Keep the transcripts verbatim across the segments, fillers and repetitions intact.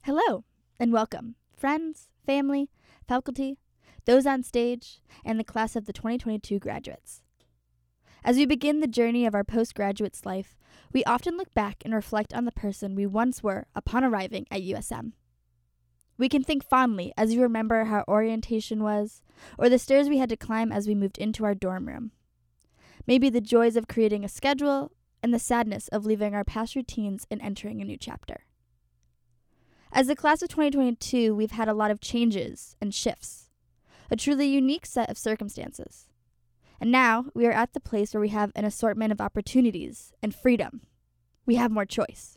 Hello, and welcome, friends, family, faculty, those on stage, and the class of the twenty twenty-two graduates. As we begin the journey of our postgraduate's life, we often look back and reflect on the person we once were upon arriving at U S M. We can think fondly as we remember how orientation was, or the stairs we had to climb as we moved into our dorm room. Maybe the joys of creating a schedule, and the sadness of leaving our past routines and entering a new chapter. As the class of twenty twenty-two, we've had a lot of changes and shifts, a truly unique set of circumstances. And now we are at the place where we have an assortment of opportunities and freedom. We have more choice.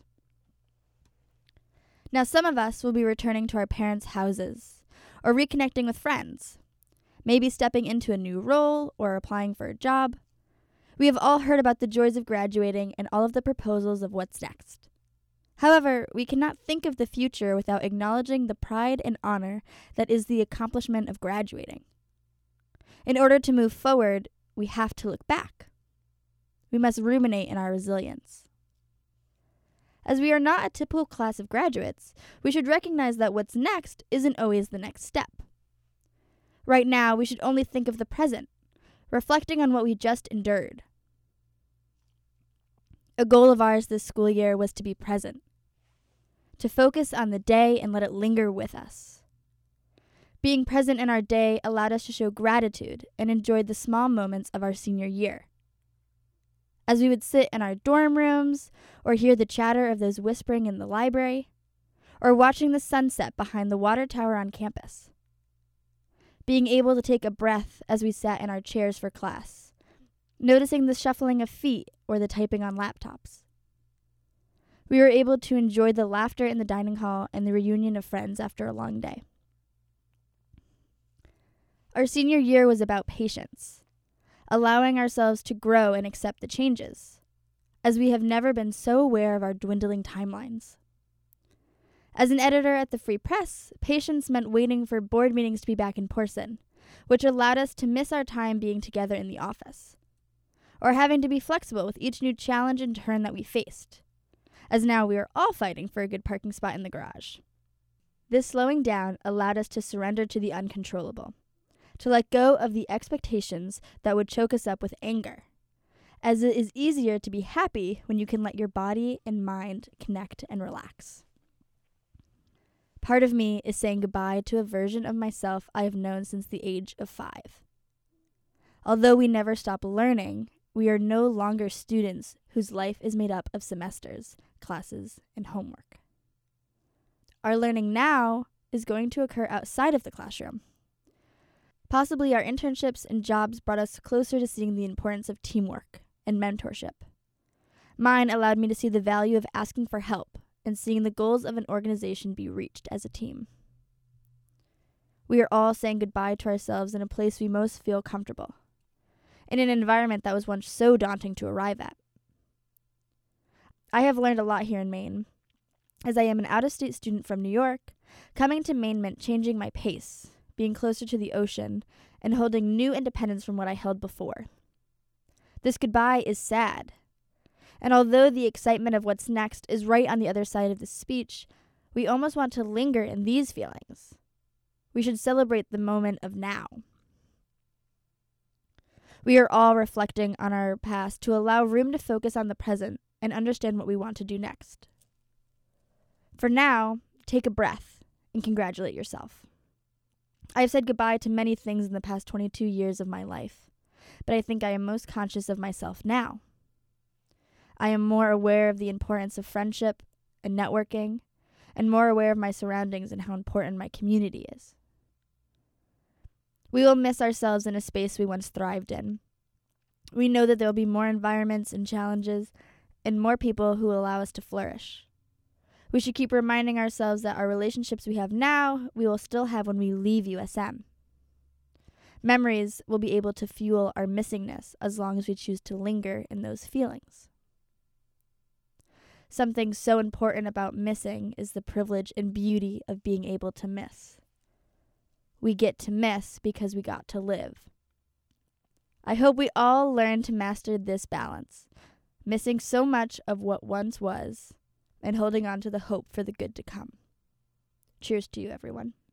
Now, some of us will be returning to our parents' houses or reconnecting with friends, maybe stepping into a new role or applying for a job. We have all heard about the joys of graduating and all of the proposals of what's next. However, we cannot think of the future without acknowledging the pride and honor that is the accomplishment of graduating. In order to move forward, we have to look back. We must ruminate in our resilience. As we are not a typical class of graduates, we should recognize that what's next isn't always the next step. Right now, we should only think of the present, reflecting on what we just endured. A goal of ours this school year was to be present, to focus on the day and let it linger with us. Being present in our day allowed us to show gratitude and enjoy the small moments of our senior year. As we would sit in our dorm rooms, or hear the chatter of those whispering in the library, or watching the sunset behind the water tower on campus. Being able to take a breath as we sat in our chairs for class, noticing the shuffling of feet or the typing on laptops. We were able to enjoy the laughter in the dining hall and the reunion of friends after a long day. Our senior year was about patience, allowing ourselves to grow and accept the changes, as we have never been so aware of our dwindling timelines. As an editor at the Free Press, patience meant waiting for board meetings to be back in person, which allowed us to miss our time being together in the office, or having to be flexible with each new challenge and turn that we faced, as now we are all fighting for a good parking spot in the garage. This slowing down allowed us to surrender to the uncontrollable, to let go of the expectations that would choke us up with anger, as it is easier to be happy when you can let your body and mind connect and relax. Part of me is saying goodbye to a version of myself I have known since the age of five. Although we never stop learning, we are no longer students whose life is made up of semesters, classes, and homework. Our learning now is going to occur outside of the classroom. Possibly our internships and jobs brought us closer to seeing the importance of teamwork and mentorship. Mine allowed me to see the value of asking for help and seeing the goals of an organization be reached as a team. We are all saying goodbye to ourselves in a place we most feel comfortable, in an environment that was once so daunting to arrive at. I have learned a lot here in Maine, as I am an out-of-state student from New York. Coming to Maine meant changing my pace, being closer to the ocean, and holding new independence from what I held before. This goodbye is sad, and although the excitement of what's next is right on the other side of the speech, we almost want to linger in these feelings. We should celebrate the moment of now. We are all reflecting on our past to allow room to focus on the present and understand what we want to do next. For now, take a breath and congratulate yourself. I have said goodbye to many things in the past twenty-two years of my life, but I think I am most conscious of myself now. I am more aware of the importance of friendship and networking, and more aware of my surroundings and how important my community is. We will miss ourselves in a space we once thrived in. We know that there will be more environments and challenges, and more people who will allow us to flourish. We should keep reminding ourselves that our relationships we have now, we will still have when we leave U S M. Memories will be able to fuel our missingness as long as we choose to linger in those feelings. Something so important about missing is the privilege and beauty of being able to miss. We get to miss because we got to live. I hope we all learn to master this balance, missing so much of what once was, and holding on to the hope for the good to come. Cheers to you, everyone.